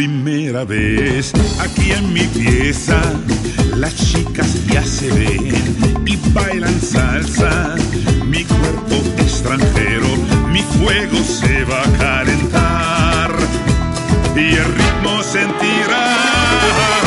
primera vez aquí en mi pieza. Las chicas ya se ven y bailan salsa. Mi cuerpo extranjero, mi fuego se va a calentar y el ritmo sentirá.